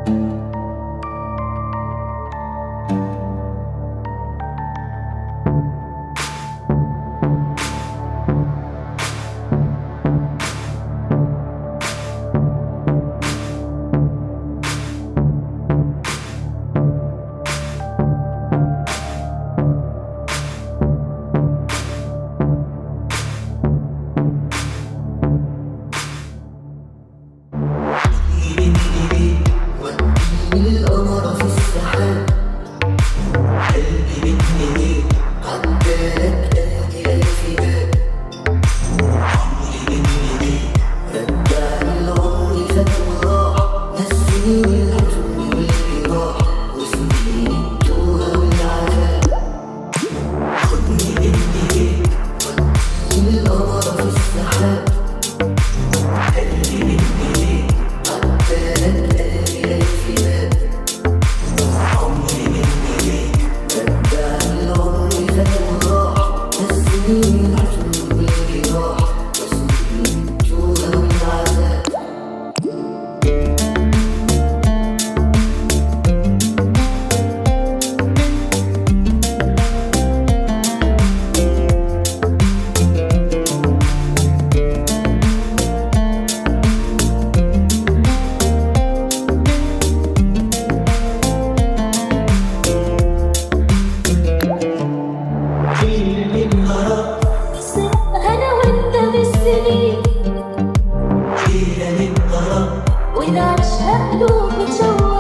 القمر في السحاب، قلبي مني عدالك قلبي ألف باب، عمري مني رجعني العمر فات وراح، نسيني الحزن واللي راح وسنين التوه والعذاب. خدني مني وديني القمر في السحاب، قلبي مني عدالك قلبي ألف باب، عمري مني رجعني العمر فات وراح، نسيني الحزن واللي راح وسنين التوه والعذاب. أنا وأنت بالسنين حيلة للغرام ونعيشها قلوب متشوقة.